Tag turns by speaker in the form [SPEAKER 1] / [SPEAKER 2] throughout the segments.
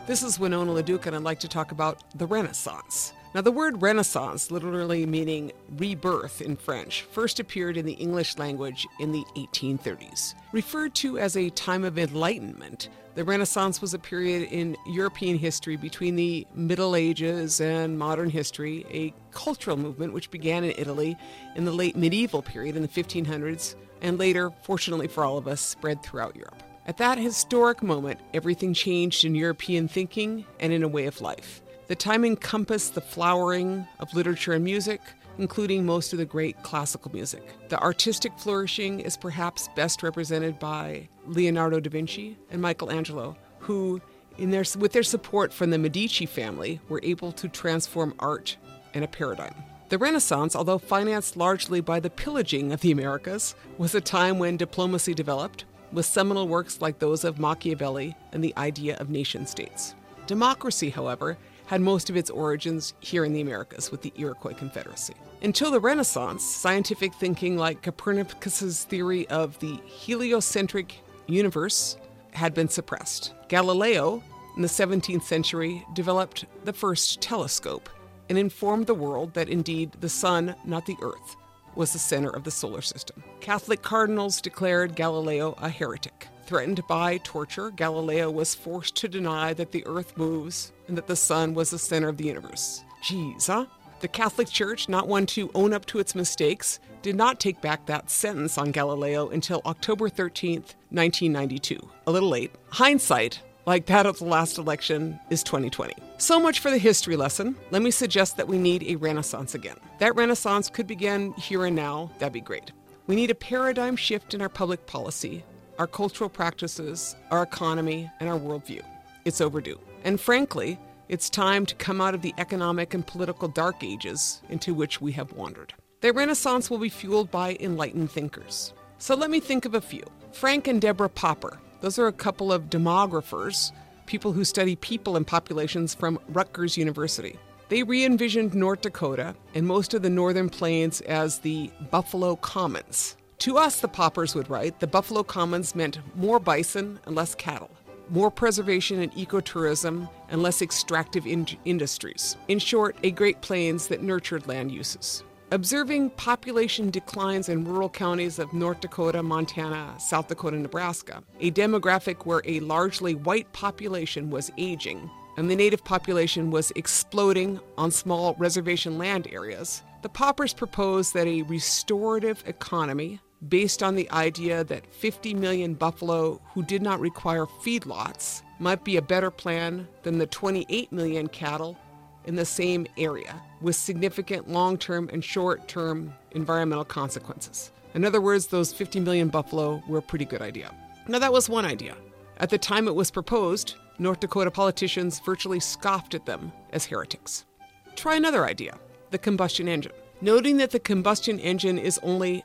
[SPEAKER 1] This is Winona LaDuke, and I'd like to talk about the Renaissance. Now, the word Renaissance, literally meaning rebirth in French, first appeared in the English language in the 1830s. Referred to as a time of enlightenment, the Renaissance was a period in European history between the Middle Ages and modern history, a cultural movement which began in Italy in the late medieval period in the 1500s, and later, fortunately for all of us, spread throughout Europe. At that historic moment, everything changed in European thinking and in a way of life. The time encompassed the flowering of literature and music, including most of the great classical music. The artistic flourishing is perhaps best represented by Leonardo da Vinci and Michelangelo, who, with their support from the Medici family, were able to transform art in a paradigm. The Renaissance, although financed largely by the pillaging of the Americas, was a time when diplomacy developed, with seminal works like those of Machiavelli and the idea of nation-states. Democracy, however, had most of its origins here in the Americas with the Iroquois Confederacy. Until the Renaissance, scientific thinking like Copernicus's theory of the heliocentric universe had been suppressed. Galileo, in the 17th century, developed the first telescope and informed the world that indeed the sun, not the earth, was the center of the solar system. Catholic cardinals declared Galileo a heretic. Threatened by torture, Galileo was forced to deny that the earth moves and that the sun was the center of the universe. Jeez, huh? The Catholic Church, not one to own up to its mistakes, did not take back that sentence on Galileo until October 13th, 1992. A little late. Hindsight, like that of the last election, is 2020. So much for the history lesson. Let me suggest that we need a renaissance again. That renaissance could begin here and now. That'd be great. We need a paradigm shift in our public policy, our cultural practices, our economy, and our worldview. It's overdue. And frankly, it's time to come out of the economic and political dark ages into which we have wandered. That renaissance will be fueled by enlightened thinkers. So let me think of a few. Frank and Deborah Popper. Those are a couple of demographers, people who study people and populations from Rutgers University. They re-envisioned North Dakota and most of the northern plains as the Buffalo Commons. To us, the Poppers would write, the Buffalo Commons meant more bison and less cattle, more preservation and ecotourism and less extractive industries. In short, a Great Plains that nurtured land uses. Observing population declines in rural counties of North Dakota, Montana, South Dakota, and Nebraska, a demographic where a largely white population was aging and the native population was exploding on small reservation land areas, the Poppers proposed that a restorative economy based on the idea that 50 million buffalo who did not require feedlots might be a better plan than the 28 million cattle in the same area, with significant long-term and short-term environmental consequences. In other words, those 50 million buffalo were a pretty good idea. Now, that was one idea. At the time it was proposed, North Dakota politicians virtually scoffed at them as heretics. Try another idea, the combustion engine. Noting that the combustion engine is only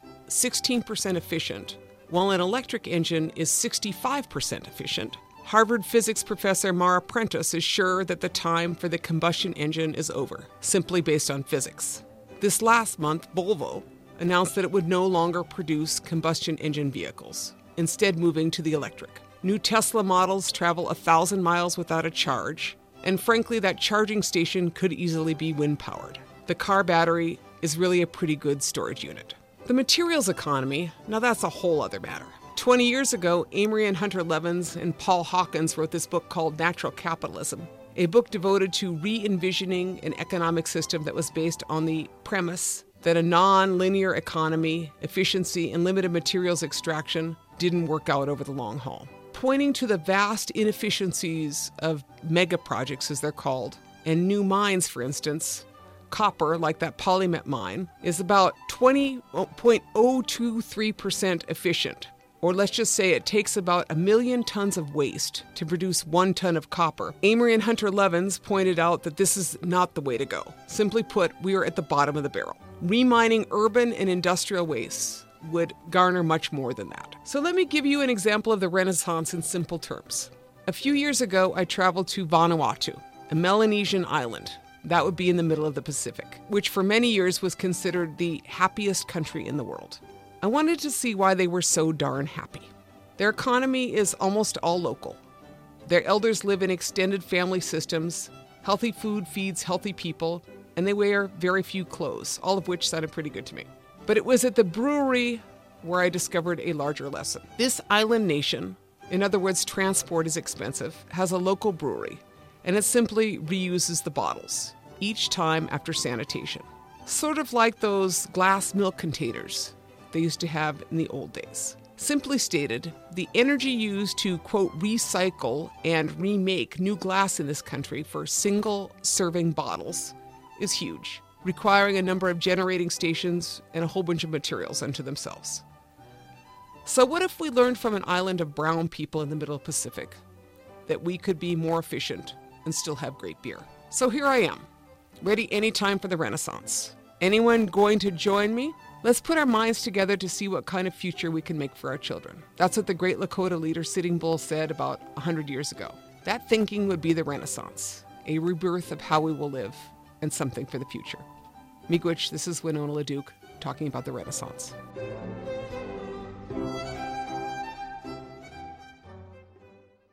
[SPEAKER 1] 16% efficient, while an electric engine is 65% efficient, Harvard physics professor Mara Prentice is sure that the time for the combustion engine is over, simply based on physics. This last month, Volvo announced that it would no longer produce combustion engine vehicles, instead moving to the electric. New Tesla models travel 1,000 miles without a charge, and frankly, that charging station could easily be wind-powered. The car battery is really a pretty good storage unit. The materials economy, now that's a whole other matter. 20 years ago, Amory and Hunter Levins and Paul Hawkins wrote this book called Natural Capitalism, a book devoted to re-envisioning an economic system that was based on the premise that a non-linear economy, efficiency, and limited materials extraction didn't work out over the long haul. Pointing to the vast inefficiencies of mega projects, as they're called, and new mines, for instance, copper, like that Polymet mine, is about 20.023% efficient. Or let's just say it takes about 1 million tons of waste to produce 1 ton of copper. Amory and Hunter Levins pointed out that this is not the way to go. Simply put, we are at the bottom of the barrel. Remining urban and industrial wastes would garner much more than that. So let me give you an example of the Renaissance in simple terms. A few years ago, I traveled to Vanuatu, a Melanesian island. That would be in the middle of the Pacific, which for many years was considered the happiest country in the world. I wanted to see why they were so darn happy. Their economy is almost all local. Their elders live in extended family systems. Healthy food feeds healthy people, and they wear very few clothes, all of which sounded pretty good to me. But it was at the brewery where I discovered a larger lesson. This island nation, in other words, transport is expensive, has a local brewery, and it simply reuses the bottles each time after sanitation. Sort of like those glass milk containers they used to have in the old days. Simply stated, the energy used to, quote, recycle and remake new glass in this country for single-serving bottles is huge, requiring a number of generating stations and a whole bunch of materials unto themselves. So what if we learned from an island of brown people in the middle Pacific that we could be more efficient and still have great beer? So here I am, ready anytime for the Renaissance. Anyone going to join me? Let's put our minds together to see what kind of future we can make for our children. That's what the great Lakota leader Sitting Bull said about 100 years ago. That thinking would be the Renaissance, a rebirth of how we will live and something for the future. Miigwech, this is Winona LaDuke talking about the Renaissance.